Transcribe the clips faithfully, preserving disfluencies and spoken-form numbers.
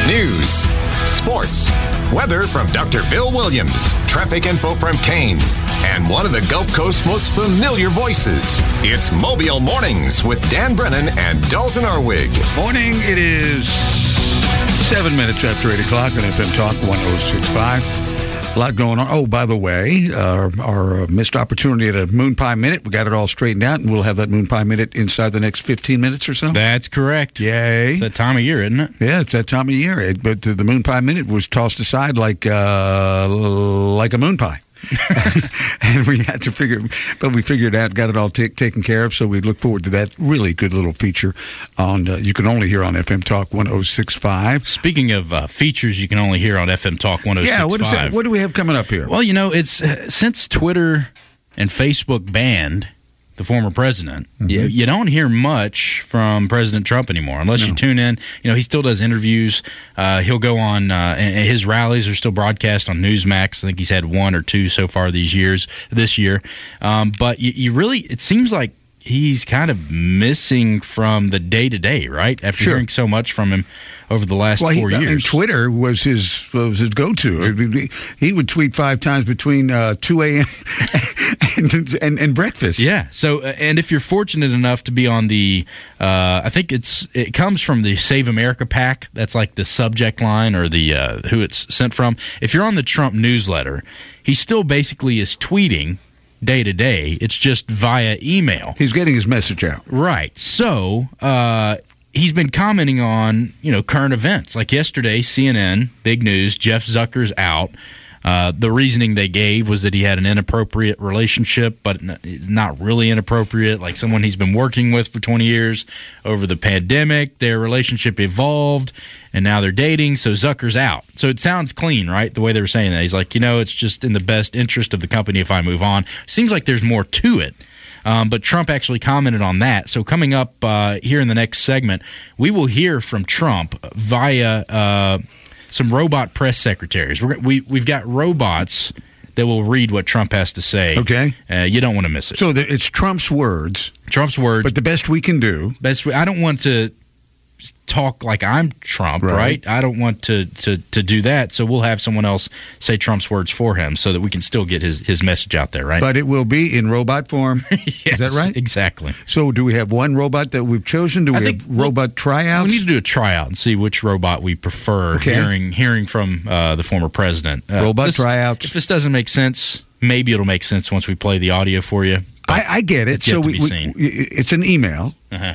News, sports, weather from Doctor Bill Williams, traffic info from Kane, and one of the Gulf Coast's most familiar voices. It's Mobile Mornings with Dan Brennan and Dalton Arwig. Morning, it is seven minutes after eight o'clock on F M Talk one oh six point five. A lot going on. Oh, by the way, uh, our uh, missed opportunity at a Moon Pie Minute. We got it all straightened out, and we'll have that Moon Pie Minute inside the next fifteen minutes or so. That's correct. Yay. It's that time of year, isn't it? Yeah, it's that time of year. It, but the Moon Pie Minute was tossed aside like uh, like a moon pie. And we had to figure, but we figured out, got it all t- taken care of. So we look forward to that really good little feature on. Uh, you can only hear on F M Talk one oh six point five. Speaking of uh, features, you can only hear on F M Talk one oh six point five. Yeah, what is that? What do we have coming up here? Well, you know, it's uh, since Twitter and Facebook banned the former president, mm-hmm. you, you don't hear much from President Trump anymore, unless no. you tune in. You know, he still does interviews. Uh, he'll go on, uh, and his rallies are still broadcast on Newsmax. I think he's had one or two so far these years, this year. Um, but you, you really, it seems like he's kind of missing from the day-to-day, right? After sure. hearing so much from him over the last well, four he, years. And Twitter was his was his go-to. He would tweet five times between uh, two a.m. and, and and breakfast. Yeah. So, and if you're fortunate enough to be on the, uh, I think it's it comes from the Save America PAC. That's like the subject line or the uh, who it's sent from. If you're on the Trump newsletter, he still basically is tweeting day to day. It's just via email. He's getting his message out. Right. So uh, he's been commenting on, you know, current events. Like yesterday, C N N, big news, Jeff Zucker's out. Uh, the reasoning they gave was that he had an inappropriate relationship, but not really inappropriate, like someone he's been working with for twenty years. Over the pandemic, their relationship evolved, and now they're dating, so Zucker's out. So it sounds clean, right, the way they were saying that. He's like, you know, it's just in the best interest of the company if I move on. Seems like there's more to it. Um, but Trump actually commented on that. So coming up uh, here in the next segment, we will hear from Trump via uh, some robot press secretaries. We're, we, we've got robots that will read what Trump has to say. Okay. Uh, you don't want to miss it. So the, it's Trump's words. Trump's words. But the best we can do. Best. I don't want to talk like I'm Trump, right? right? I don't want to, to, to do that. So we'll have someone else say Trump's words for him so that we can still get his, his message out there, right? But it will be in robot form. Yes, is that right? Exactly. So do we have one robot that we've chosen? Do we I think have robot tryouts? We need to do a tryout and see which robot we prefer, okay. hearing hearing from uh, the former president. Uh, robot this, tryouts. If this doesn't make sense, maybe it'll make sense once we play the audio for you. I, I get it. It's yet so to we, be seen. we, it's an email. Uh-huh.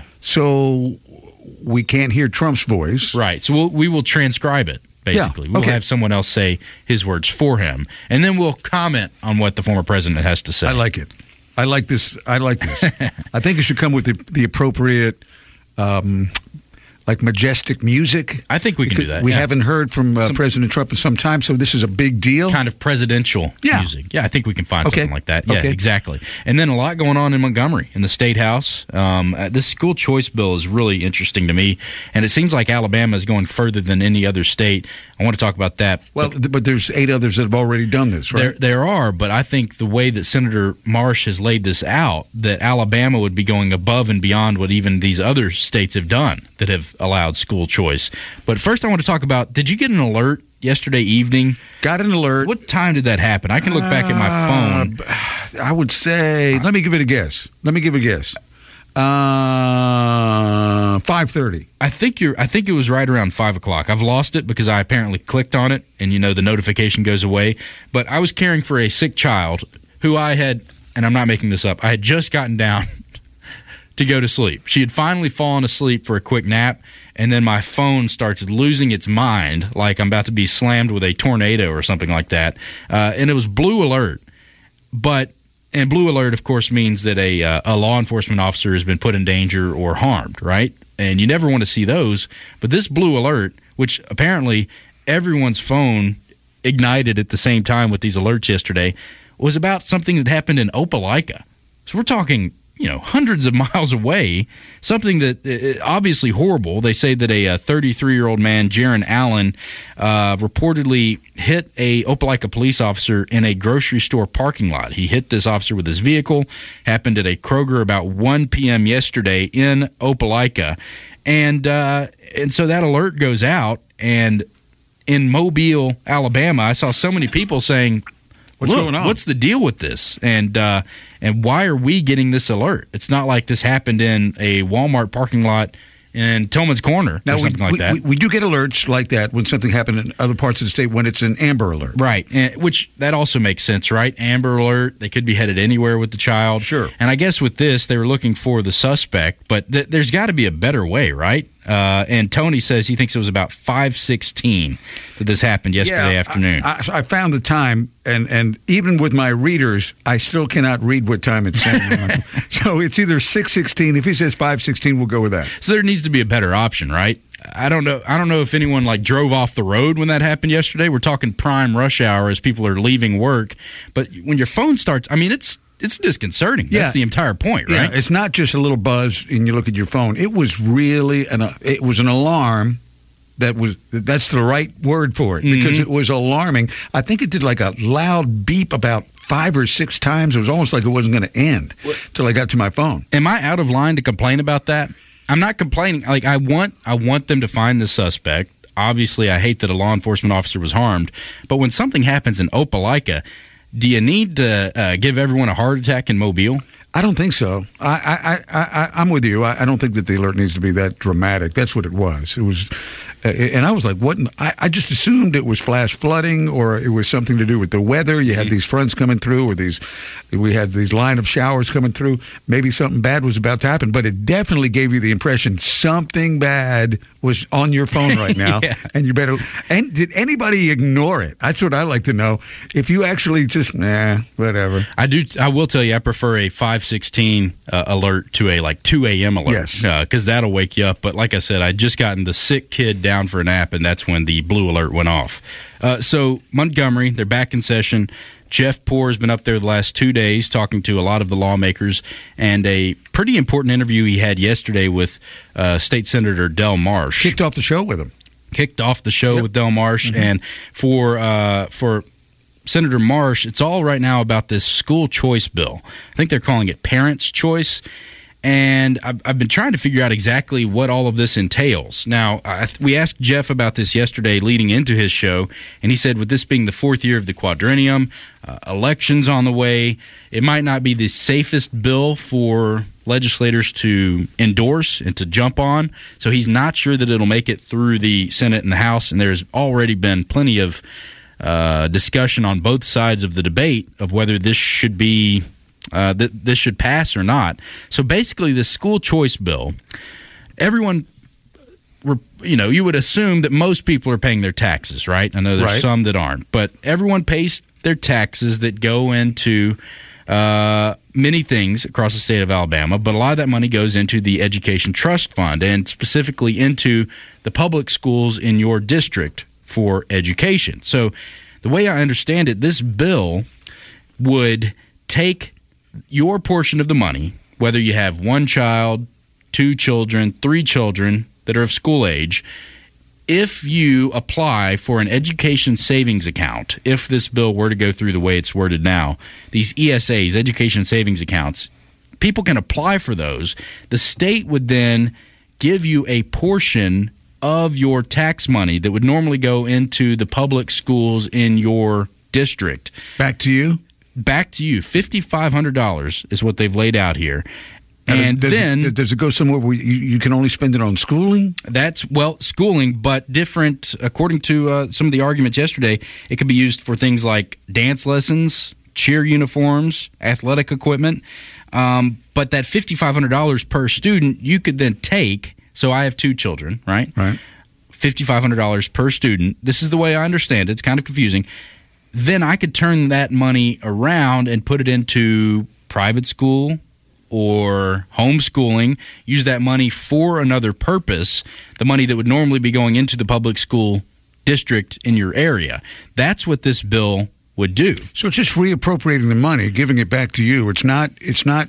So we can't hear Trump's voice. Right. So we'll, we will transcribe it, basically. Yeah. We'll okay. have someone else say his words for him, and then we'll comment on what the former president has to say. I like it. I like this. I like this. I think it should come with the, the appropriate, um, like majestic music. I think we can do that. We yeah. haven't heard from uh, some, President Trump in some time, so this is a big deal. Kind of presidential yeah. music. Yeah, I think we can find okay. something like that. Yeah, okay. exactly. And then a lot going on in Montgomery, in the State House. Um, uh, this school choice bill is really interesting to me, and it seems like Alabama is going further than any other state. I want to talk about that. Well, but, but there's eight others that have already done this, right? There, there are, but I think the way that Senator Marsh has laid this out, that Alabama would be going above and beyond what even these other states have done that have allowed school choice. But first I want to talk about, did you get an alert yesterday evening? Got an alert. What time did that happen? I can look back at my phone. Uh, I would say, let me give it a guess. Let me give a guess. Uh, five thirty. I think you're. I think it was right around five o'clock. I've lost it because I apparently clicked on it, and you know the notification goes away. But I was caring for a sick child who I had, and I'm not making this up, I had just gotten down to go to sleep. She had finally fallen asleep for a quick nap, and then my phone starts losing its mind like I'm about to be slammed with a tornado or something like that. Uh, and it was blue alert. But, and blue alert, of course, means that a, uh, a law enforcement officer has been put in danger or harmed, right? And you never want to see those. But this blue alert, which apparently everyone's phone ignited at the same time with these alerts yesterday, was about something that happened in Opelika. So we're talking, you know, hundreds of miles away, something that uh, obviously horrible. They say that a thirty-three-year-old man, Jaron Allen, uh, reportedly hit a Opelika police officer in a grocery store parking lot. He hit this officer with his vehicle, happened at a Kroger about one p.m. yesterday in Opelika. And, uh, and so that alert goes out, and in Mobile, Alabama, I saw so many people saying, What's Look, going on? What's the deal with this? And uh, and why are we getting this alert? It's not like this happened in a Walmart parking lot in Tillman's Corner now, or something we, like we, that. We, we do get alerts like that when something happened in other parts of the state when it's an Amber Alert. Right, and, which that also makes sense, right? Amber Alert, they could be headed anywhere with the child. Sure. And I guess with this, they were looking for the suspect, but th- there's got to be a better way, right? Uh, and Tony says he thinks it was about five sixteen that this happened yesterday yeah, afternoon. I, I, I found the time, and, and even with my readers, I still cannot read what time it's saying. So it's either six sixteen. If he says five sixteen, we'll go with that. So there needs to be a better option, right? I don't know. I don't know if anyone like drove off the road when that happened yesterday. We're talking prime rush hour as people are leaving work, but when your phone starts, I mean, it's it's disconcerting. That's Yeah. the entire point, right? Yeah, it's not just a little buzz and you look at your phone. It was really an uh, it was an alarm. That was that's the right word for it because Mm-hmm. it was alarming. I think it did like a loud beep about five or six times. It was almost like it wasn't going to end until I got to my phone. Am I out of line to complain about that? I'm not complaining. Like I want, I want them to find the suspect. Obviously, I hate that a law enforcement officer was harmed. But when something happens in Opelika, do you need to uh, give everyone a heart attack in Mobile? I don't think so. I, I, I, I, I'm with you. I, I don't think that the alert needs to be that dramatic. That's what it was. It was, uh, and I was like, what? in- I, I just assumed it was flash flooding or it was something to do with the weather. You had these fronts coming through, or these, we had these line of showers coming through. Maybe something bad was about to happen, but it definitely gave you the impression something bad was on your phone right now, Yeah. and you better. And did anybody ignore it? That's what I like to know. If you actually just, nah, whatever. I do. I will tell you, I prefer a five sixteen uh, alert to a like two a.m. alert. Yes. because that'll wake you up. But like I said, I just gotten the sick kid down for a nap, and that's when the blue alert went off. Uh, so Montgomery, they're back in session. Jeff Poore has been up there the last two days talking to a lot of the lawmakers, and a pretty important interview he had yesterday with uh, State Senator Del Marsh. Kicked off the show with him. Kicked off the show Yep. with Del Marsh, Mm-hmm. and for uh, for Senator Marsh, it's all right now about this school choice bill. I think they're calling it Parents' Choice. And I've, I've been trying to figure out exactly what all of this entails. Now, I, we asked Jeff about this yesterday leading into his show, and he said with this being the fourth year of the quadrennium, uh, elections on the way, it might not be the safest bill for legislators to endorse and to jump on. So he's not sure that it'll make it through the Senate and the House, and there's already been plenty of uh, discussion on both sides of the debate of whether this should be Uh, that this should pass or not. So basically, the school choice bill, everyone, you know, you would assume that most people are paying their taxes, right? I know there's Right. some that aren't, but everyone pays their taxes that go into uh, many things across the state of Alabama, but a lot of that money goes into the Education Trust Fund and specifically into the public schools in your district for education. So the way I understand it, this bill would take your portion of the money, whether you have one child, two children, three children that are of school age, if you apply for an education savings account, if this bill were to go through the way it's worded now, these E S As, education savings accounts, people can apply for those. The state would then give you a portion of your tax money that would normally go into the public schools in your district. Back to you. Back to you. five thousand five hundred dollars is what they've laid out here. And does, then it, does it go somewhere where you, you can only spend it on schooling? that's, well, schooling, but different. According to uh, some of the arguments yesterday, it could be used for things like dance lessons, cheer uniforms, athletic equipment. Um, but that five thousand five hundred dollars per student, you could then take. So I have two children, right? Right. five thousand five hundred dollars per student. This is the way I understand it. It's kind of confusing. Then I could turn that money around and put it into private school or homeschooling, use that money for another purpose, the money that would normally be going into the public school district in your area. That's what this bill would do. So it's just reappropriating the money, giving it back to you. It's not. It's not.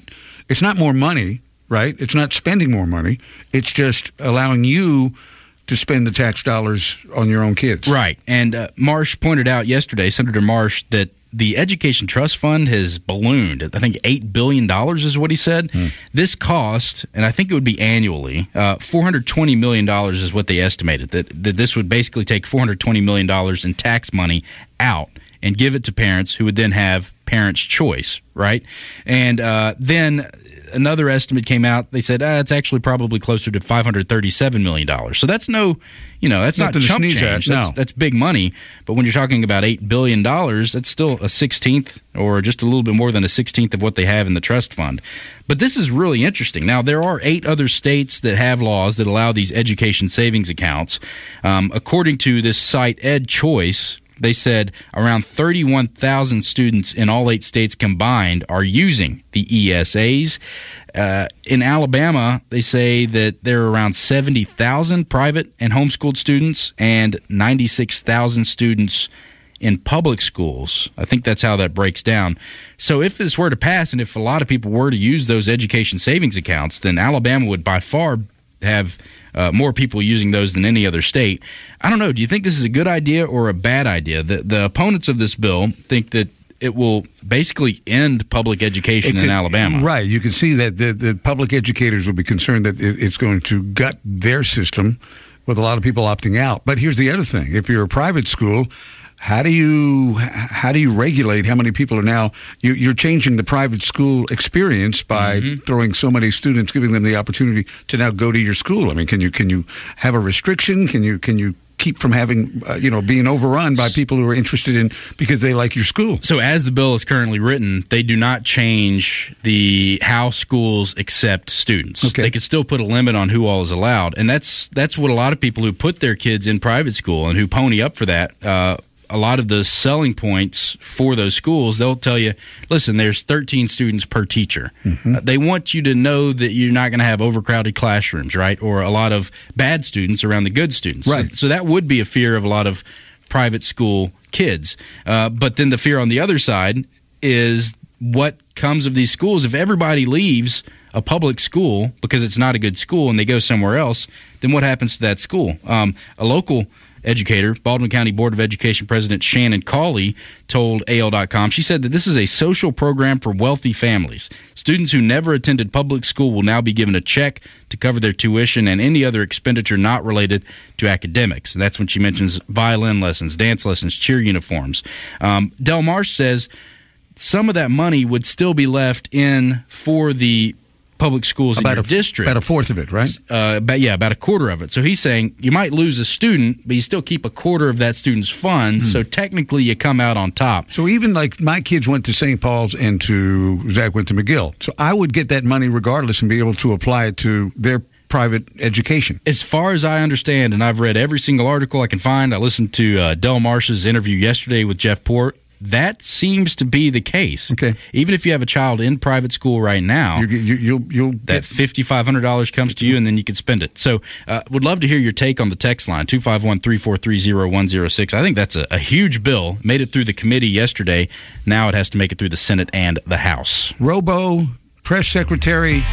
It's not more money, right? It's not spending more money. It's just allowing you to spend the tax dollars on your own kids. Right. And uh, Marsh pointed out yesterday, Senator Marsh, that the Education Trust Fund has ballooned. I think eight billion dollars is what he said. Hmm. This cost, and I think it would be annually, uh, four hundred twenty million dollars is what they estimated, that, that this would basically take four hundred twenty million dollars in tax money out and give it to parents who would then have parents' choice, right? And uh, then another estimate came out. They said ah, it's actually probably closer to five hundred thirty-seven million dollars. So that's no, you know, that's Nothing not chump change. At, no. That's, that's big money. But when you're talking about eight billion dollars, that's still a sixteenth or just a little bit more than a sixteenth of what they have in the trust fund. But this is really interesting. Now, there are eight other states that have laws that allow these education savings accounts. Um, according to this site, EdChoice, they said around thirty-one thousand students in all eight states combined are using the E S As. Uh, in Alabama, they say that there are around seventy thousand private and homeschooled students and ninety-six thousand students in public schools. I think that's how that breaks down. So if this were to pass and if a lot of people were to use those education savings accounts, then Alabama would by far have uh, more people using those than any other state. I don't know. Do you think this is a good idea or a bad idea? The, the opponents of this bill think that it will basically end public education could, in Alabama. Right. You can see that the, the public educators will be concerned that it, it's going to gut their system with a lot of people opting out. But here's the other thing. If you're a private school, How do you how do you regulate how many people are now? You, you're changing the private school experience by mm-hmm. throwing so many students, giving them the opportunity to now go to your school. I mean, can you can you have a restriction? Can you can you keep from having uh, you know being overrun by people who are interested in because they like your school? So as the bill is currently written, they do not change the how schools accept students. Okay. They could still put a limit on who all is allowed, and that's that's what a lot of people who put their kids in private school and who pony up for that. Uh, A lot of the selling points for those schools, they'll tell you, listen, there's thirteen students per teacher. Mm-hmm. Uh, they want you to know that you're not going to have overcrowded classrooms, right? Or a lot of bad students around the good students. Right. So, so that would be a fear of a lot of private school kids. Uh, but then the fear on the other side is what comes of these schools. If everybody leaves a public school because it's not a good school and they go somewhere else, then what happens to that school? Um, a local educator, Baldwin County Board of Education President Shannon Cawley, told A L dot com, she said that this is a social program for wealthy families. Students who never attended public school will now be given a check to cover their tuition and any other expenditure not related to academics. And that's when she mentions violin lessons, dance lessons, cheer uniforms. Um, Del Marsh says some of that money would still be left in for the public schools about in your a, district. About a fourth of it, right? Uh, about, yeah, about a quarter of it. So he's saying you might lose a student, but you still keep a quarter of that student's funds, hmm. so technically you come out on top. So even like my kids went to Saint Paul's and to Zach went to McGill. So I would get that money regardless and be able to apply it to their private education. As far as I understand, and I've read every single article I can find, I listened to uh, Del Marsh's interview yesterday with Jeff Port. That seems to be the case. Okay. Even if you have a child in private school right now, you, you, you'll, you'll that five thousand five hundred dollars comes to you, and then you can spend it. So uh, would love to hear your take on the text line, two five one, three four three, zero one zero six. I think that's a, a huge bill. Made it through the committee yesterday. Now it has to make it through the Senate and the House. Robo, press secretary,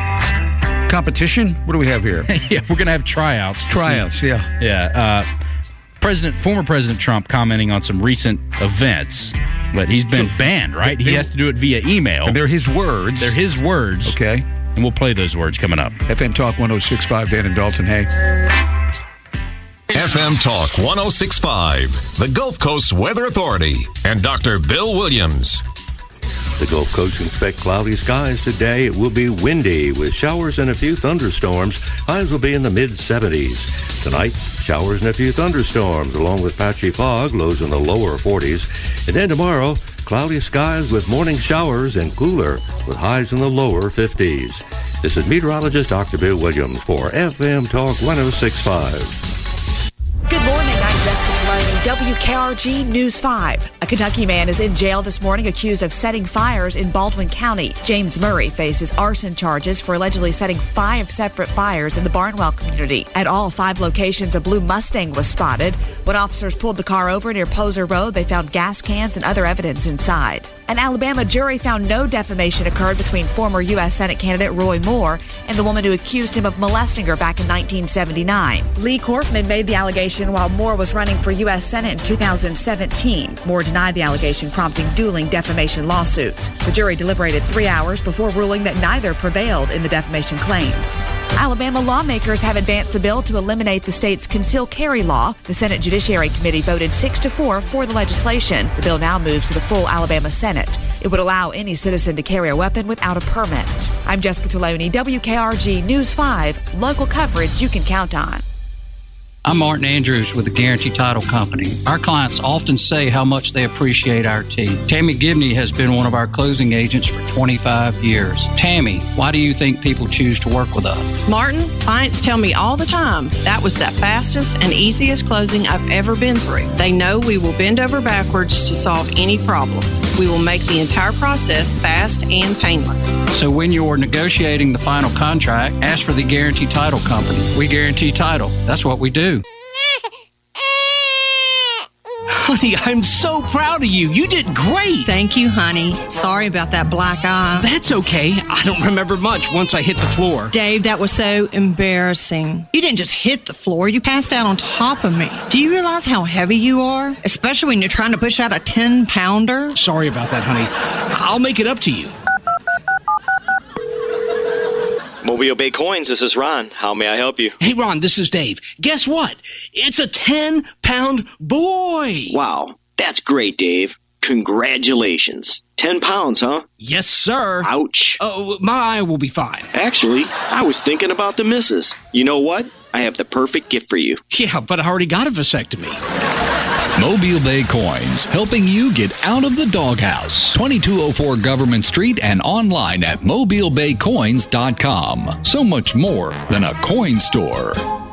competition? What do we have here? Yeah, we're going to have tryouts. Tryouts, see. yeah. Yeah. Uh, President, former President Trump commenting on some recent events, but he's been so, banned, right? They, he has to do it via email. And they're his words. They're his words. Okay. And we'll play those words coming up. F M Talk one oh six point five, Dan and Dalton, hey. F M Talk one oh six point five, the Gulf Coast Weather Authority, and Doctor Bill Williams. The Gulf Coast expect cloudy skies today. It will be windy with showers and a few thunderstorms. Highs will be in the mid seventies. Tonight, showers and a few thunderstorms along with patchy fog, lows in the lower forties. And then tomorrow, cloudy skies with morning showers and cooler with highs in the lower fifties. This is meteorologist Doctor Bill Williams for F M Talk one oh six point five. Good morning, I'm Jessica Taloni, W K R G News five. A Kentucky man is in jail this morning accused of setting fires in Baldwin County. James Murray faces arson charges for allegedly setting five separate fires in the Barnwell community. At all five locations, a blue Mustang was spotted. When officers pulled the car over near Poser Road, they found gas cans and other evidence inside. An Alabama jury found no defamation occurred between former U S Senate candidate Roy Moore and the woman who accused him of molesting her back in nineteen seventy-nine. Lee Corfman made the allegation while Moore was running for U S Senate in two thousand seventeen. Moore denied the allegation, prompting dueling defamation lawsuits. The jury deliberated three hours before ruling that neither prevailed in the defamation claims. Alabama lawmakers have advanced a bill to eliminate the state's concealed carry law. The Senate Judiciary Committee voted six to four for the legislation. The bill now moves to the full Alabama Senate. It would allow any citizen to carry a weapon without a permit. I'm Jessica Taloni, W K R G News five, local coverage you can count on. I'm Martin Andrews with the Guarantee Title Company. Our clients often say how much they appreciate our team. Tammy Gibney has been one of our closing agents for twenty-five years. Tammy, why do you think people choose to work with us? Martin, clients tell me all the time that was the fastest and easiest closing I've ever been through. They know we will bend over backwards to solve any problems. We will make the entire process fast and painless. So when you're negotiating the final contract, ask for the Guarantee Title Company. We guarantee title. That's what we do. Honey, I'm so proud of you. You did great. Thank you, honey. Sorry about that black eye. That's okay. I don't remember much once I hit the floor. Dave, that was so embarrassing. You didn't just hit the floor. You passed out on top of me. Do you realize how heavy you are? Especially when you're trying to push out a ten-pounder. Sorry about that, honey. I'll make it up to you. Mobile Bay Coins, this is Ron. How may I help you? Hey, Ron, this is Dave. Guess what? It's a ten-pound boy. Wow, that's great, Dave. Congratulations. Ten pounds, huh? Yes, sir. Ouch. Oh, my eye will be fine. Actually, I was thinking about the missus. You know what? I have the perfect gift for you. Yeah, but I already got a vasectomy. Mobile Bay Coins, helping you get out of the doghouse. twenty-two oh four Government Street and online at mobile bay coins dot com. So much more than a coin store.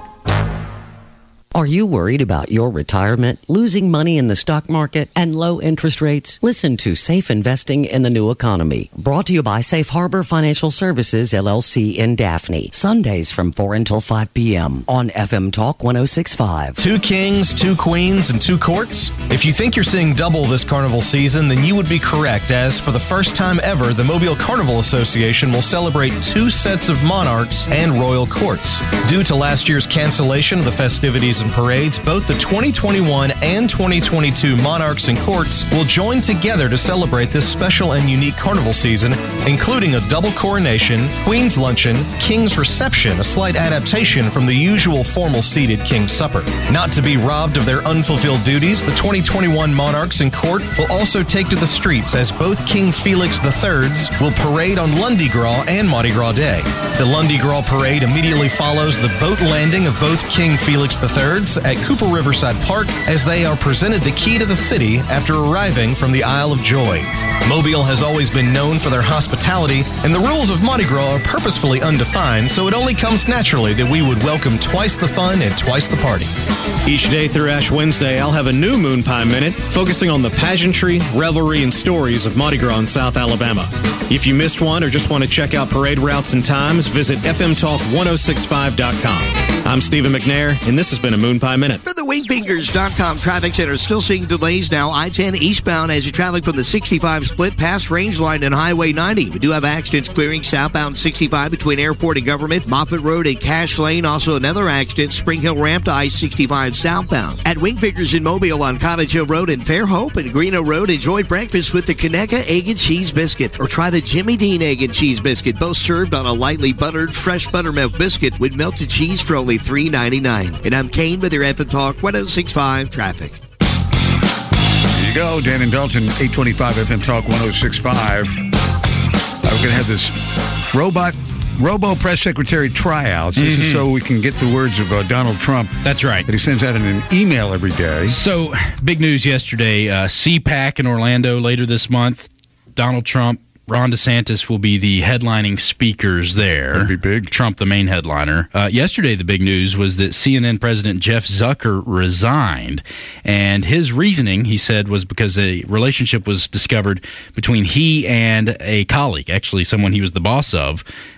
Are you worried about your retirement, losing money in the stock market, and low interest rates? Listen to Safe Investing in the New Economy. Brought to you by Safe Harbor Financial Services, L L C in Daphne. Sundays from four until five p.m. on F M Talk one oh six point five. Two kings, two queens, and two courts? If you think you're seeing double this carnival season, then you would be correct, as for the first time ever, the Mobile Carnival Association will celebrate two sets of monarchs and royal courts. Due to last year's cancellation of the festivities and parades, both the twenty twenty-one and twenty twenty-two monarchs and courts will join together to celebrate this special and unique carnival season, including a double coronation, queen's luncheon, king's reception, a slight adaptation from the usual formal seated king's supper. Not to be robbed of their unfulfilled duties, the twenty twenty-one monarchs and court will also take to the streets, as both King Felix the Third's will parade on Lundi Gras and Mardi Gras Day. The Lundi Gras parade immediately follows the boat landing of both King Felix the Third's at Cooper Riverside Park, as they are presented the key to the city after arriving from the Isle of Joy. Mobile has always been known for their hospitality, and the rules of Mardi Gras are purposefully undefined, so it only comes naturally that we would welcome twice the fun and twice the party. Each day through Ash Wednesday, I'll have a new Moon Pie Minute focusing on the pageantry, revelry, and stories of Mardi Gras in South Alabama. If you missed one or just want to check out parade routes and times, visit f m talk ten sixty-five dot com. I'm Stephen McNair, and this has been a Moon Pie Minute. For the wingfingers dot com traffic center, still seeing delays now. I ten eastbound as you're traveling from the sixty-five split past Rangeline and Highway ninety. We do have accidents clearing southbound sixty-five between Airport and Government, Moffett Road and Cash Lane. Also another accident, Spring Hill Ramp to I sixty-five southbound. At Wingfingers in Mobile on Cottage Hill Road and Fairhope and Greeno Road, enjoy breakfast with the Conecuh Egg and Cheese Biscuit, or try the Jimmy Dean Egg and Cheese Biscuit, both served on a lightly buttered fresh buttermilk biscuit with melted cheese for only three ninety-nine. And I'm Kane with your F M Talk ten sixty-five traffic. There you go, Dan and Dalton, eight twenty-five F M Talk ten sixty-five. Uh, we're going to have this robot, robo press secretary tryouts. This mm-hmm. is so we can get the words of uh, Donald Trump. That's right. That he sends out in an email every day. So, big news yesterday, uh, C PAC in Orlando later this month. Donald Trump, Ron DeSantis will be the headlining speakers there. That'd be big. Trump, the main headliner. Uh, yesterday, the big news was that C N N President Jeff Zucker resigned. And his reasoning, he said, was because a relationship was discovered between he and a colleague, actually someone he was the boss of.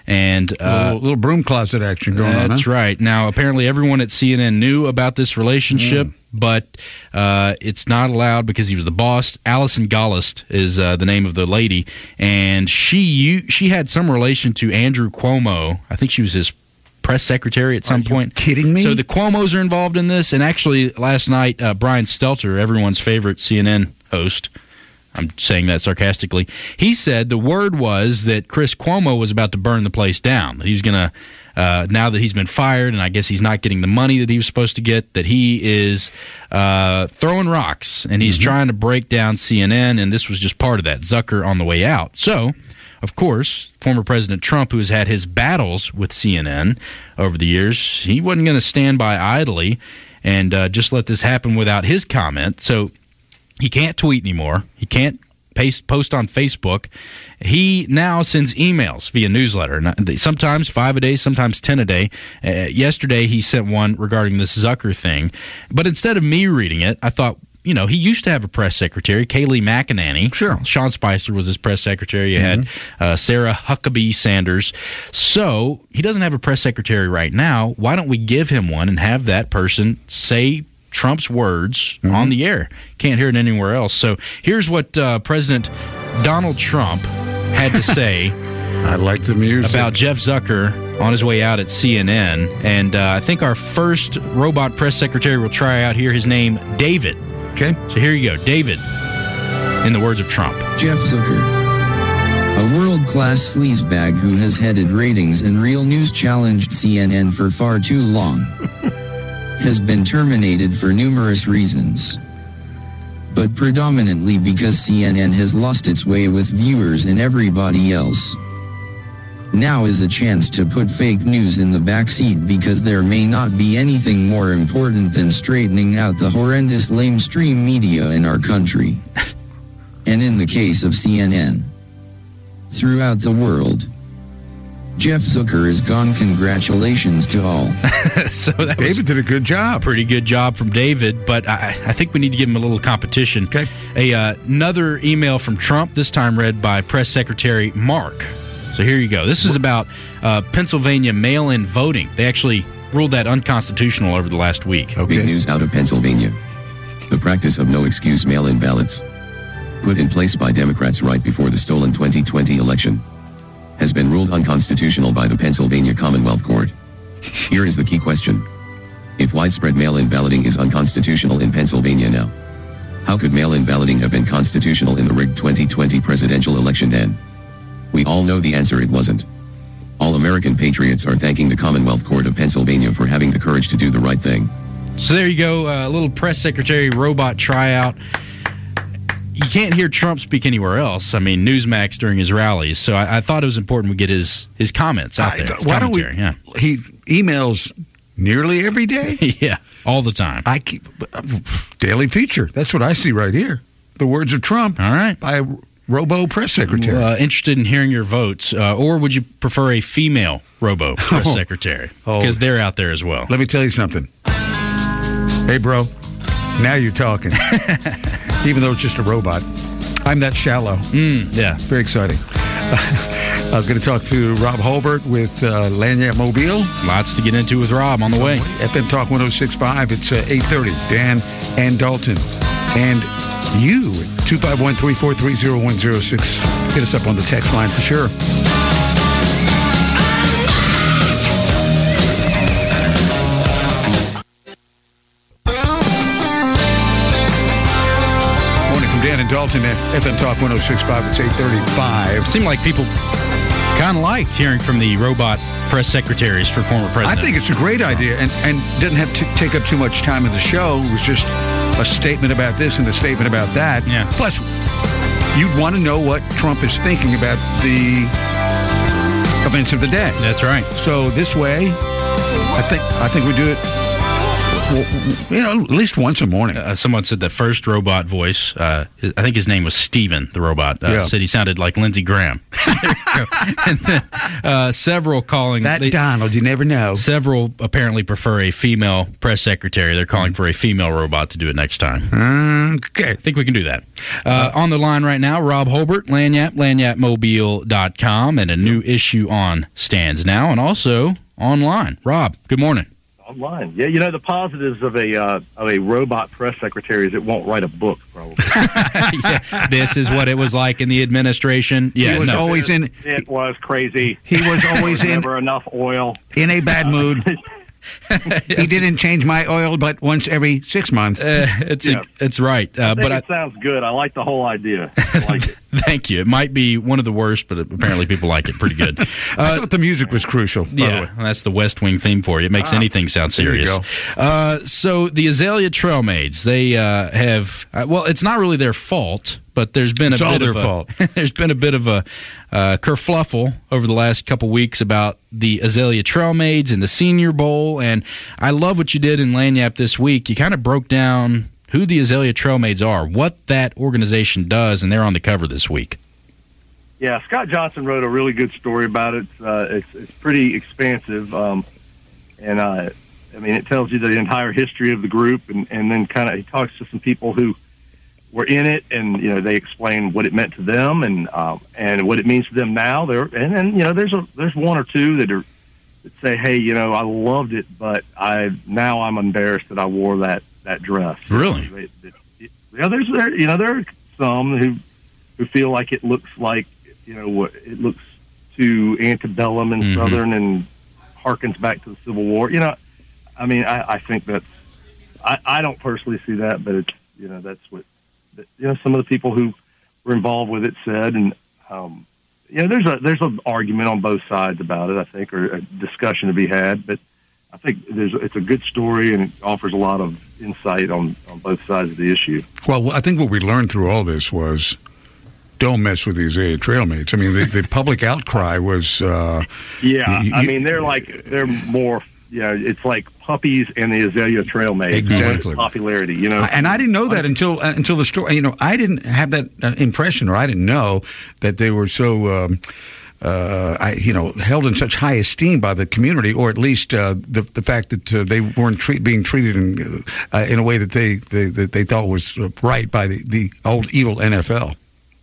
And uh, a little, little broom closet action going that's on. That's huh? right. Now, apparently, everyone at C N N knew about this relationship, mm. but uh, it's not allowed because he was the boss. Allison Gollust is uh, the name of the lady, and she you, she had some relation to Andrew Cuomo. I think she was his press secretary at some Are point. You kidding me? So the Cuomos are involved in this, and actually, last night, uh, Brian Stelter, everyone's favorite C N N host, I'm saying that sarcastically, he said the word was that Chris Cuomo was about to burn the place down, that he was going to, uh, now that he's been fired and I guess he's not getting the money that he was supposed to get, that he is uh, throwing rocks and he's mm-hmm. trying to break down C N N, and this was just part of that. Zucker on the way out. So, of course, former President Trump, who has had his battles with C N N over the years, he wasn't going to stand by idly and uh, just let this happen without his comment. So he can't tweet anymore. He can't paste, post on Facebook. He now sends emails via newsletter. Sometimes five a day, sometimes ten a day. Uh, yesterday, he sent one regarding this Zucker thing. But instead of me reading it, I thought, you know, he used to have a press secretary, Kayleigh McEnany. Sure. Sean Spicer was his press secretary. You mm-hmm. had uh, Sarah Huckabee Sanders. So he doesn't have a press secretary right now. Why don't we give him one and have that person say Trump's words mm-hmm. on the air? Can't hear it anywhere else. So here's what uh, President Donald Trump had to say. I like the music. About Jeff Zucker on his way out at C N N. And uh, I think our first robot press secretary will try out here. His name, David. Okay. So here you go. David, in the words of Trump. Jeff Zucker, a world-class sleazebag who has headed ratings and real news challenged C N N for far too long, has been terminated for numerous reasons, but predominantly because C N N has lost its way with viewers and everybody else. Now is a chance to put fake news in the backseat because there may not be anything more important than straightening out the horrendous lamestream media in our country. And in the case of C N N, throughout the world, Jeff Zucker is gone. Congratulations to all. So that David did a good job. Pretty good job from David, but I, I think we need to give him a little competition. Okay. A, uh, another email from Trump, this time read by Press Secretary Mark. So here you go. This is about uh, Pennsylvania mail-in voting. They actually ruled that unconstitutional over the last week. Okay. Big news out of Pennsylvania. The practice of no-excuse mail-in ballots, put in place by Democrats right before the stolen twenty twenty election, has been ruled unconstitutional by the Pennsylvania Commonwealth Court. Here is the key question. If widespread mail-in balloting is unconstitutional in Pennsylvania now, how could mail-in balloting have been constitutional in the rigged twenty twenty presidential election then? We all know the answer: it wasn't. All American patriots are thanking the Commonwealth Court of Pennsylvania for having the courage to do the right thing. So there you go, a uh, little press secretary robot tryout. You can't hear Trump speak anywhere else. I mean, Newsmax during his rallies. So I, I thought it was important we get his, his comments out there. I, why don't we? Yeah. He emails nearly every day. Yeah, all the time. I keep daily feature. That's what I see right here. The words of Trump. All right. By a robo press secretary. Uh, interested in hearing your votes, uh, or would you prefer a female robo press oh. secretary? Because oh. they're out there as well. Let me tell you something. Hey, bro. Now you're talking. Even though it's just a robot. I'm that shallow. Mm, yeah. Very exciting. I'm going to talk to Rob Holbert with uh, Lanyard Mobile. Lots to get into with Rob on the way. F M Talk one oh six point five. It's uh, eight thirty. Dan and Dalton. And you, two five one, three four three, zero one zero six. Hit us up on the text line for sure. Dan and Dalton at F M Talk one oh six point five. It's eight thirty-five. Seemed like people kind of liked hearing from the robot press secretaries for former president. I think it's a great idea, and, and doesn't have to take up too much time in the show. It was just a statement about this and a statement about that. Yeah. Plus, you'd want to know what Trump is thinking about the events of the day. That's right. So this way, I think I think we do it you know, at least once a morning. Uh, someone said the first robot voice, uh, I think his name was Steven, the robot, uh, Yeah. said he sounded like Lindsey Graham. And then uh, several calling... That they, Donald, you never know. Several apparently prefer a female press secretary. They're calling for a female robot to do it next time. Okay. I think we can do that. Uh, on the line right now, Rob Holbert, Lanyap, lanyap mobile dot com, and a new issue on Stands Now, and also online. Rob, good morning. Online, yeah. You know, the positives of a uh, of a robot press secretary is it won't write a book, probably. Yeah, this is what it was like in the administration. Yeah, he was no. always in. It was crazy. He was always there was in never enough oil. in a bad mood. He didn't change my oil, but once every six months. Uh, it's Yeah. a, it's right, uh, I think but it I, sounds good. I like the whole idea. I like it. thank you. It might be one of the worst, but apparently people like it pretty good. I Uh, thought the music was crucial. By the yeah, way. that's the West Wing theme for you. It makes Ah, anything sound there you serious. Uh, so the Azalea Trailmaids, they uh, have uh, well, it's not really their fault, but there's been It's a all bit their of a, fault. there's been a bit of a uh, kerfluffle over the last couple weeks about the Azalea Trailmaids and the Senior Bowl, and I love what you did in Lanyap this week. You kind of broke down who the Azalea Trailmaids are, what that organization does, and they're on the cover this week. Yeah, Scott Johnson wrote a really good story about it. Uh, it's it's pretty expansive, um, and uh, I mean, it tells you the entire history of the group, and, and then kind of he talks to some people who were in it, and you know they explain what it meant to them, and um, and what it means to them now. There, and then you know there's a there's one or two that are that say, hey, you know, I loved it, but I now I'm embarrassed that I wore that that dress. Really? They, they, yeah, there's there you know there are some who who feel like it looks like. You know, what it looks too antebellum and Mm-hmm. Southern and harkens back to the Civil War. You know, I mean, I, I think that's, I, I don't personally see that, but it's, you know, that's what, that, you know, some of the people who were involved with it said. And, um, you know, there's a, there's an argument on both sides about it, I think, or a discussion to be had. But I think there's, it's a good story and it offers a lot of insight on, on both sides of the issue. Well, I think what we learned through all this was don't mess with these Azalea Trailmaids. I mean, the, the public outcry was. Uh, Yeah, you- I you- mean, they're like, they're more, you know, it's like puppies and the Azalea Trailmaids. Exactly. Popularity, you know. And I didn't know that until uh, until the story. You know, I didn't have that uh, impression, or I didn't know that they were so, um, uh, I, you know, held in such high esteem by the community, or at least uh, the the fact that uh, they weren't treat, being treated in uh, in a way that they they, that they thought was right by the, the old evil N F L.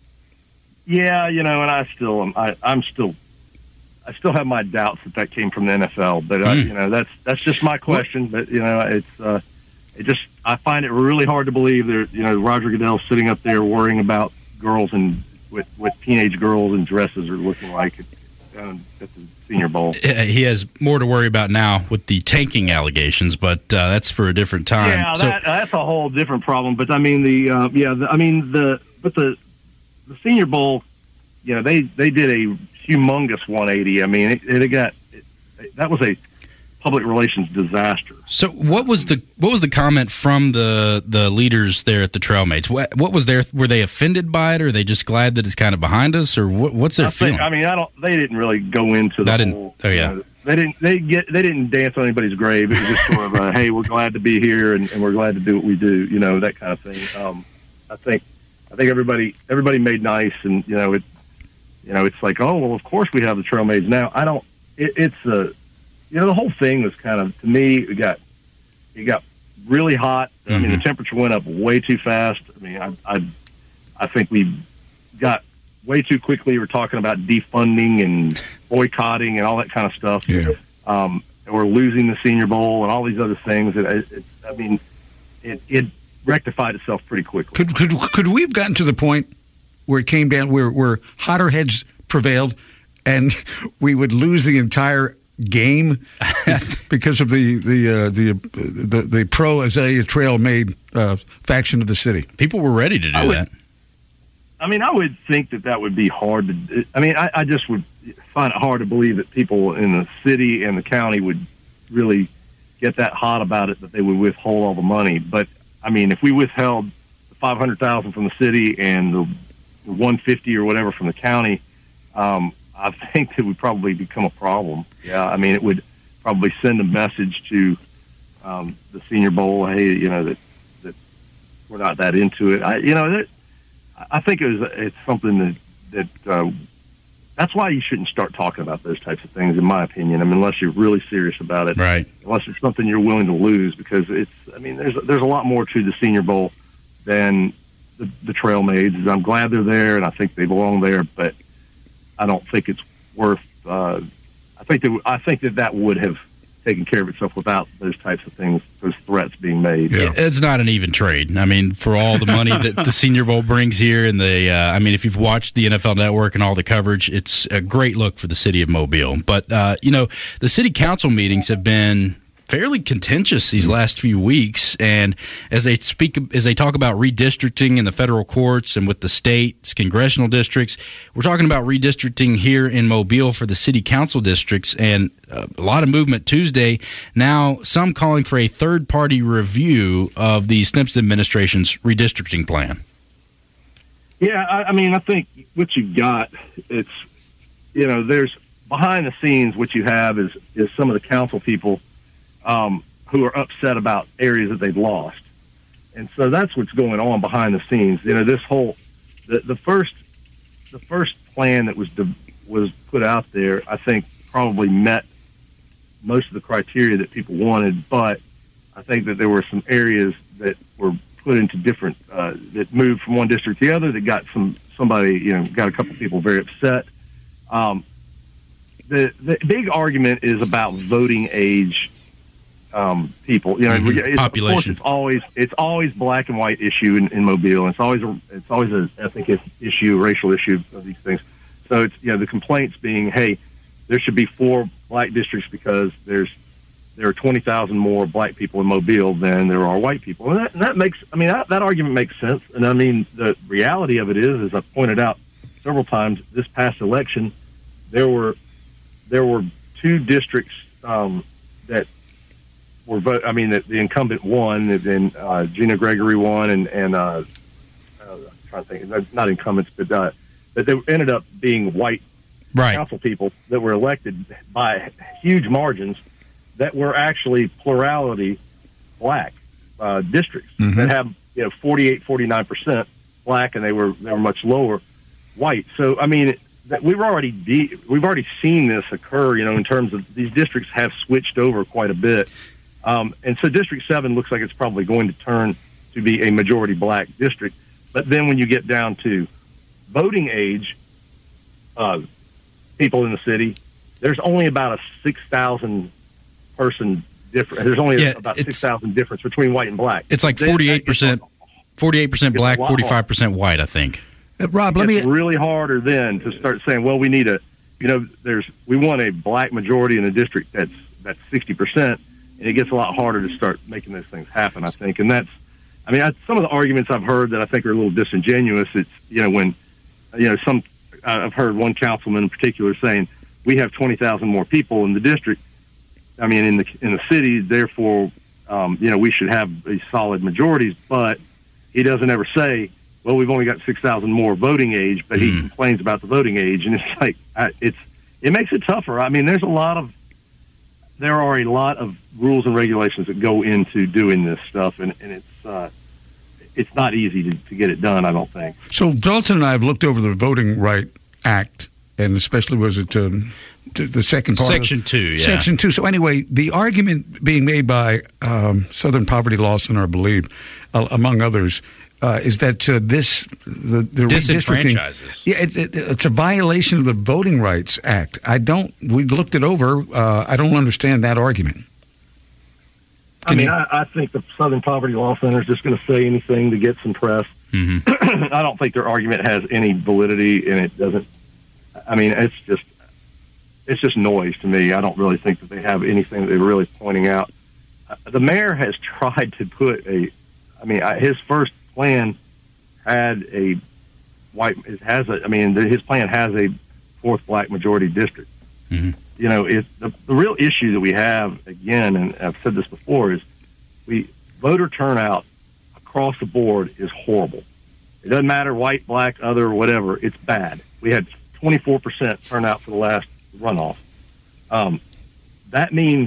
Yeah, you know, and I still, am, I, I'm still, I still have my doubts that that came from the N F L. But uh, Mm. you know, that's that's just my question. But you know, it's, uh, it just, I find it really hard to believe that you know Roger Goodell sitting up there worrying about girls and what what teenage girls in dresses are looking like at, down at the Senior Bowl. Uh, He has more to worry about now with the tanking allegations, but uh, that's for a different time. Yeah, So- that, that's a whole different problem. But I mean, the uh, yeah, the, I mean the but the the Senior Bowl, you know, they they did a humongous one eighty. I mean, it, it got it, that was a public relations disaster. So what was the what was the comment from the the leaders there at the Trailmates? What what was their were they offended by it, or are they just glad that it's kind of behind us, or what, what's their I think, feeling? I mean, I don't. They didn't really go into the I didn't- whole. oh, yeah. you know, they didn't. They get. They didn't dance on anybody's grave. It was just sort of, a, hey, we're glad to be here, and, and we're glad to do what we do. You know, that kind of thing. Um, I think. I think everybody. Everybody made nice, and you know, it. You know, it's like, oh well, of course we have the Trailmaids now. I don't. It, it's a. You know, the whole thing was kind of, to me, it got. It got really hot. I mean, Mm-hmm. the temperature went up way too fast. I mean, I. I, I think we got way too quickly. We're talking about defunding and boycotting and all that kind of stuff. Yeah. Um, and we're losing the Senior Bowl and all these other things. It, it, it, I mean, it, it rectified itself pretty quickly. Could could could we have gotten to the point where it came down where where hotter heads prevailed, and we would lose the entire game because of the the uh, the, the the pro Azalea Trailmaid uh, faction of the city? People were ready to do I would- that. I mean, I would think that that would be hard to. I mean, I, I just would find it hard to believe that people in the city and the county would really get that hot about it that they would withhold all the money. But I mean, if we withheld the five hundred thousand from the city and the one fifty or whatever from the county, um, I think it would probably become a problem. Yeah, I mean, it would probably send a message to um, the Senior Bowl. Hey, you know that that we're not that into it. I, you know, that, I think it was it's something that that uh, that's why you shouldn't start talking about those types of things, in my opinion. I mean, unless you're really serious about it, right? Unless it's something you're willing to lose, because it's. I mean, there's there's a lot more to the Senior Bowl than the, the Trail Maids. I'm glad they're there, and I think they belong there, but I don't think it's worth. Uh, I think that I think that that would have taken care of itself without those types of things, those threats being made. Yeah. It's not an even trade. I mean, for all the money that the Senior Bowl brings here, and the, uh, I mean, if you've watched the N F L Network and all the coverage, it's a great look for the city of Mobile. But, uh, you know, the city council meetings have been fairly contentious these last few weeks, and as they speak, as they talk about redistricting in the federal courts and with the state's congressional districts, we're talking about redistricting here in Mobile for the city council districts, and a lot of movement Tuesday. Now, some calling for a third-party review of the Stimson administration's redistricting plan. Yeah, I, I mean, I think what you've got, it's, you know, there's behind the scenes, what you have is is some of the council people Um, who are upset about areas that they've lost. And so that's what's going on behind the scenes. You know, this whole, the, the first, the first plan that was, de- was put out there, I think probably met most of the criteria that people wanted, but I think that there were some areas that were put into different, uh, that moved from one district to the other, that got some, somebody, you know, got a couple of people very upset. Um, the, the big argument is about voting age. Um, people, you know, mm-hmm. it's, population. Of course, it's always it's always black and white issue in, in Mobile. And it's always a, it's always an ethnic issue, racial issue of these things. So it's, you know, the complaints being, hey, there should be four black districts because there's there are twenty thousand more black people in Mobile than there are white people, and that, and that makes I mean that, that argument makes sense. And I mean the reality of it is, as I've pointed out several times, this past election, there were there were two districts um, that. Were vote, I mean, the, the incumbent won, and then uh, Gina Gregory won, and and uh, uh, I'm trying to think, not incumbents, but uh, that they ended up being white right. council people that were elected by huge margins that were actually plurality black uh, districts mm-hmm. that have you know forty-eight, forty-nine percent black, and they were they were much lower white. So I mean. That we've already de- we've already seen this occur, you know, in terms of these districts have switched over quite a bit. Um, and so District seven looks like it's probably going to turn to be a majority black district. But then when you get down to voting age, uh, people in the city, there's only about a six thousand person difference. There's only yeah, about six thousand difference between white and black. It's like forty-eight percent, forty-eight percent black, forty-five percent white, I think. Uh, Rob, let me. It's really harder then to start saying, well, we need a, you know, there's, we want a black majority in a district that's, that's sixty percent. And it gets a lot harder to start making those things happen, I think. And that's, I mean, I, some of the arguments I've heard that I think are a little disingenuous. It's, you know, when, you know, some, I've heard one councilman in particular saying, we have twenty thousand more people in the district. I mean, in the, in the city, therefore, um, you know, we should have these solid majorities. But he doesn't ever say, well, we've only got six thousand more voting age, but he mm. complains about the voting age. And it's like, I, it's, it makes it tougher. I mean, there's a lot of, there are a lot of rules and regulations that go into doing this stuff, and, and it's uh, it's not easy to, to get it done, I don't think. So Dalton and I have looked over the Voting Right Act, and especially was it um, the second part? Section of, two, yeah. Section two. So anyway, the argument being made by um, Southern Poverty Law Center, I believe, uh, among others, Uh, is that uh, this the, the disenfranchises? Yeah, it, it, it's a violation of the Voting Rights Act. I don't. We looked it over. Uh, I don't understand that argument. Can I mean, you, I, I think the Southern Poverty Law Center is just going to say anything to get some press. Mm-hmm. I don't think their argument has any validity, and it doesn't. I mean, it's just it's just noise to me. I don't really think that they have anything that they're really pointing out. Uh, the mayor has tried to put a. I mean, I, his first plan had a white. It has a. I mean, his plan has a fourth black majority district. Mm-hmm. You know, it, the, the real issue that we have, again, and I've said this before, is we voter turnout across the board is horrible. It doesn't matter white, black, other, whatever. It's bad. We had twenty-four percent turnout for the last runoff. Um, that means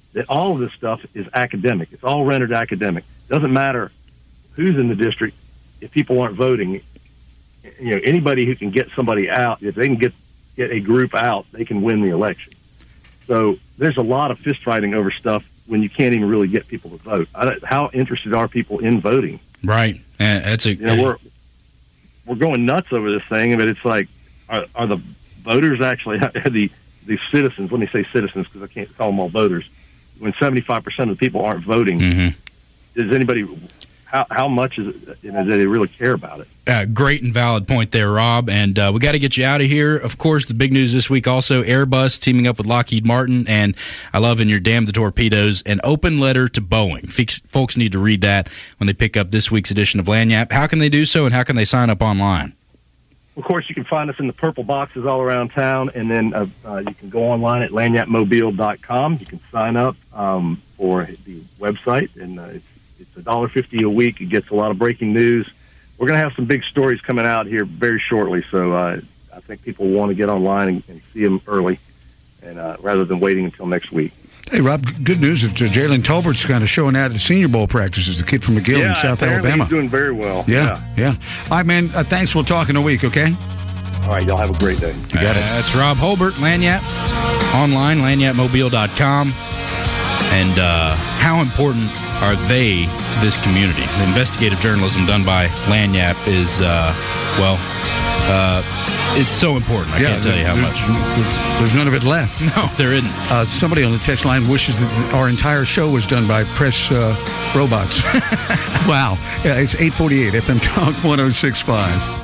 that all of this stuff is academic. It's all rendered academic. Doesn't matter who's in the district if people aren't voting. You know, anybody who can get somebody out, if they can get get a group out, they can win the election. So there's a lot of fist fighting over stuff when you can't even really get people to vote. I don't, how interested are people in voting? Right. And that's a. You know, we're we're going nuts over this thing, but it's like, are, are the voters actually the the citizens? Let me say citizens because I can't call them all voters. When seventy-five percent of the people aren't voting, mm-hmm. does anybody? How how much is it? You know, do they really care about it? Uh, great and valid point there, Rob. And uh, we got to get you out of here. Of course, the big news this week also, Airbus teaming up with Lockheed Martin. And I love in your Damn the Torpedoes, an open letter to Boeing. F- folks need to read that when they pick up this week's edition of Lagniappe. How can they do so, and how can they sign up online? Of course, you can find us in the purple boxes all around town. And then uh, uh, you can go online at lagniappe mobile dot com. You can sign up um, for the website. And uh, it's It's one dollar fifty a week. It gets a lot of breaking news. We're going to have some big stories coming out here very shortly, so uh, I think people want to get online and, and see them early, and uh, rather than waiting until next week. Hey, Rob, good news that uh, Jalen Tolbert's kind of showing out at Senior Bowl practices, the kid from McGill yeah, in South apparently Alabama. He's doing very well. Yeah, yeah. yeah. All right, man, uh, thanks. We'll talk in a week, okay? All right, y'all have a great day. You got uh, it. That's Rob Holbert, Lagniappe, online, lagniappe mobile dot com. And uh, how important are they to this community? The investigative journalism done by Lagniappe is, uh, well, uh, it's so important. I yeah, can't tell you how much. There's none of it left. No, there isn't. Uh, somebody on the text line wishes that our entire show was done by press uh, robots. Wow. Yeah, it's eight forty-eight F M Talk one oh six point five.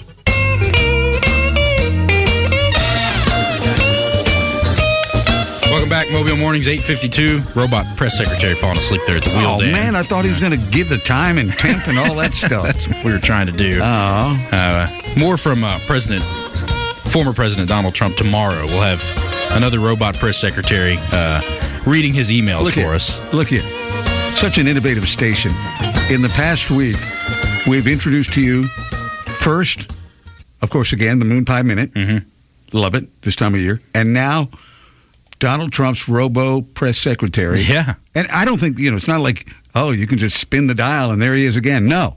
Welcome back, Mobile Mornings, eight fifty-two. Robot press secretary falling asleep there at the wheel. Oh, Dan. man, I thought he was going to give the time and temp and all that stuff. That's what we were trying to do. Oh. Uh, more from uh, President, former President Donald Trump tomorrow. We'll have another robot press secretary uh, reading his emails look for here, us. Look here. Such an innovative station. In the past week, we've introduced to you first, of course, again, the Moon Pie Minute. Mm-hmm. Love it this time of year. And now, Donald Trump's robo press secretary. Yeah. And I don't think, you know, it's not like, oh, you can just spin the dial and there he is again. No.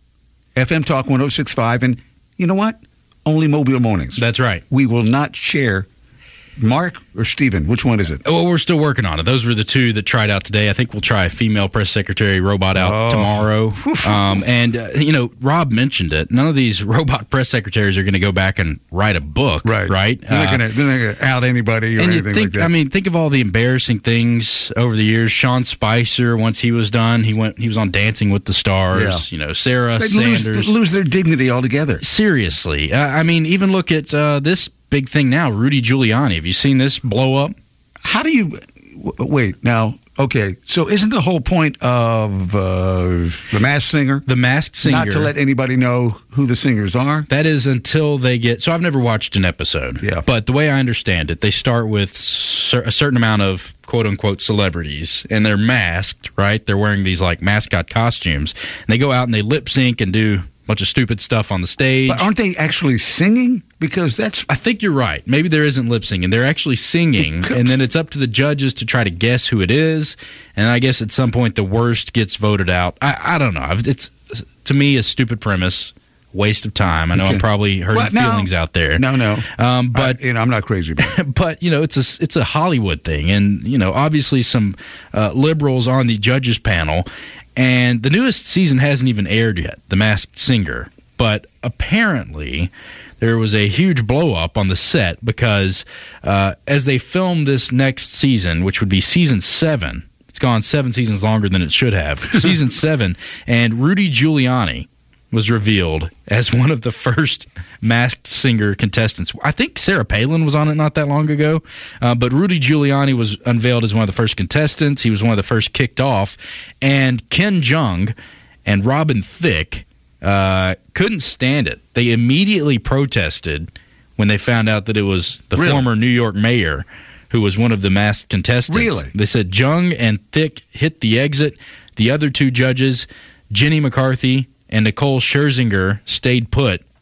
F M Talk one oh six point five. And you know what? Only Mobile Mornings. That's right. We will not share Mark or Steven. Which one is it? Well, we're still working on it. Those were the two that tried out today. I think we'll try a female press secretary robot out Oh. tomorrow. Um, and, uh, you know, Rob mentioned it. None of these robot press secretaries are going to go back and write a book, right? right? They're not Uh, going to out anybody or and you anything think, like that. I mean, think of all the embarrassing things over the years. Sean Spicer, once he was done, he went. He was on Dancing with the Stars. Yeah. You know, Sarah They'd Sanders. lose, lose their dignity altogether. Seriously, uh, I mean, even look at uh, this big thing now, Rudy Giuliani. Have you seen this blow up? How do you w- wait now? Okay, so isn't the whole point of uh, the Masked Singer, the Masked Singer, not to let anybody know who the singers are? That is until they get. So I've never watched an episode. Yeah, but the way I understand it, they start with cer- a certain amount of quote unquote celebrities, and they're masked. Right? They're wearing these like mascot costumes, and they go out and they lip sync and do a bunch of stupid stuff on the stage. But aren't they actually singing? Because that's... I think you're right. Maybe there isn't lip syncing. They're actually singing, and then it's up to the judges to try to guess who it is. And I guess at some point the worst gets voted out. I, I don't know. It's, to me, a stupid premise, waste of time. I know Okay. I'm probably hurting Well, no. feelings out there. No, no. Um, but I, you know, I'm not crazy about it. but you know, it's a it's a Hollywood thing, and you know, obviously some uh, liberals on the judges panel, and the newest season hasn't even aired yet, The Masked Singer. But apparently, there was a huge blow up on the set because uh, as they filmed this next season, which would be season seven, it's gone seven seasons longer than it should have. Season seven, and Rudy Giuliani was revealed as one of the first Masked Singer contestants. I think Sarah Palin was on it not that long ago, uh, but Rudy Giuliani was unveiled as one of the first contestants. He was one of the first kicked off, and Ken Jeong and Robin Thicke uh, couldn't stand it. They immediately protested when they found out that it was the Really? former New York mayor who was one of the masked contestants. Really? They said Jeong and Thicke hit the exit. The other two judges, Jenny McCarthy and Nicole Scherzinger, stayed put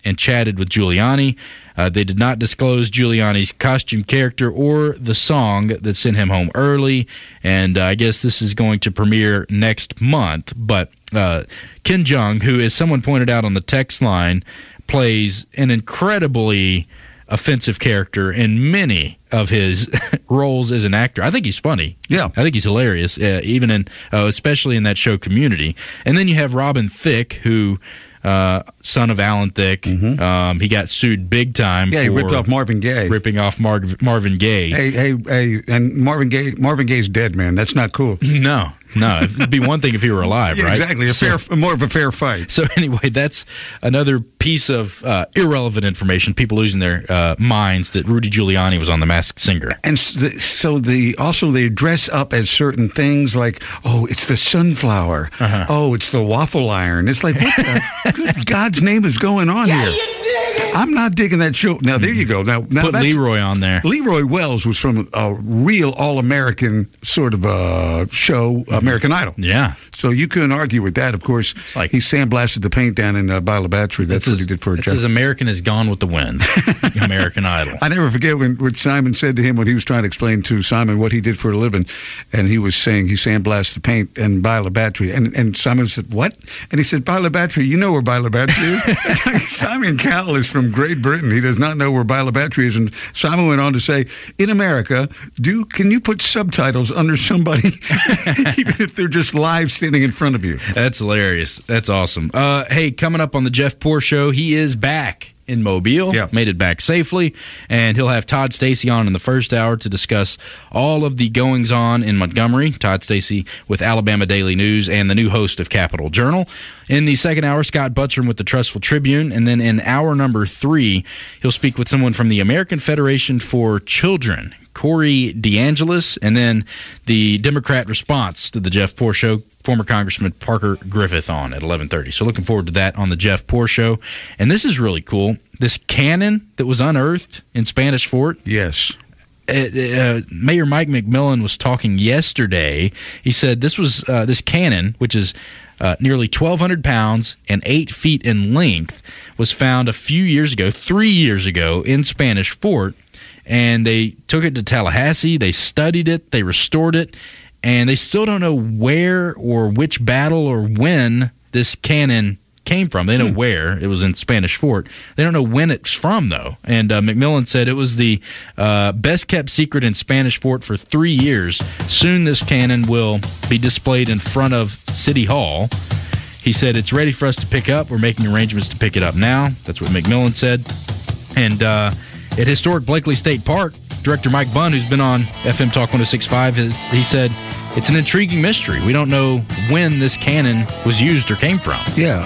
and chatted with Giuliani. Uh, they did not disclose Giuliani's costume character or the song that sent him home early, and uh, I guess this is going to premiere next month. But uh, Ken Jeong, who, as someone pointed out on the text line, plays an incredibly offensive character in many of his roles as an actor. I think he's funny. Yeah. I think he's hilarious, uh, even in, uh, especially in that show Community. And then you have Robin Thicke, who, uh, son of Alan Thicke, mm-hmm. um, he got sued big time. Yeah, for he ripped off Marvin Gaye. Ripping off Mar- Marvin Gaye. Hey, hey, hey, and Marvin Gaye, Marvin Gaye's dead, man. That's not cool. No. No, it'd be one thing if he were alive, yeah, right? Exactly, a so, fair, more of a fair fight. So anyway, that's another piece of uh, irrelevant information. People losing their uh, minds that Rudy Giuliani was on The Masked Singer. And so the also they dress up as certain things like, oh, it's the sunflower. Uh-huh. Oh, it's the waffle iron. It's like, what the good God's name is going on yeah, here? I'm not digging that show. Now, there you go. Now, now Put Leroy on there. Leroy Wells was from a real all-American sort of uh, show, American Idol. Yeah. So you couldn't argue with that. Of course, like, he sandblasted the paint down in uh, Bila Battery. That's, that's what as, he did for a job. It's as American as Gone with the Wind, American Idol. I never forget when, what Simon said to him when he was trying to explain to Simon what he did for a living. And he was saying he sandblasted the paint in Bila Battery. And, and Simon said, what? And he said, Bila Battery, you know where Bila Battery is? Like Simon Cowell is from Great Britain. He does not know where Bila Battery is. And Simon went on to say, in America, do can you put subtitles under somebody, even if they're just live standing in front of you? That's hilarious. That's awesome. Uh, hey, coming up on the Jeff Poor Show, he is back in Mobile. Yeah. Made it back safely, and he'll have Todd Stacy on in the first hour to discuss all of the goings-on in Montgomery. Todd Stacy with Alabama Daily News and the new host of Capital Journal. In the second hour, Scott Buttram with the Trustful Tribune, and then in hour number three, he'll speak with someone from the American Federation for Children, Corey DeAngelis, and then the Democrat response to the Jeff Poor Show, former Congressman Parker Griffith on at eleven thirty. So looking forward to that on the Jeff Poor Show. And this is really cool. This cannon that was unearthed in Spanish Fort. Yes. Uh, uh, Mayor Mike McMillan was talking yesterday. He said this was uh, this cannon, which is uh, nearly twelve hundred pounds and eight feet in length, was found a few years ago, three years ago, in Spanish Fort. And they took it to Tallahassee. They studied it. They restored it. And they still don't know where or which battle or when this cannon came from. They know hmm. where. It was in Spanish Fort. They don't know when it's from, though. And uh, McMillan said it was the uh, best-kept secret in Spanish Fort for three years. Soon this cannon will be displayed in front of City Hall. He said it's ready for us to pick up. We're making arrangements to pick it up now. That's what McMillan said. And uh, at historic Blakely State Park, Director Mike Bunn, who's been on F M Talk one oh six point five, he said it's an intriguing mystery. We don't know when this cannon was used or came from. Yeah,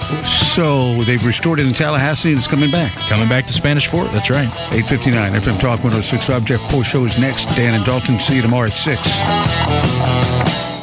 so they've restored it in Tallahassee and it's coming back. Coming back to Spanish Fort, that's right. eight fifty-nine F M Talk one oh six point five. Jeff Poor Show is next. Dan and Dalton, see you tomorrow at six.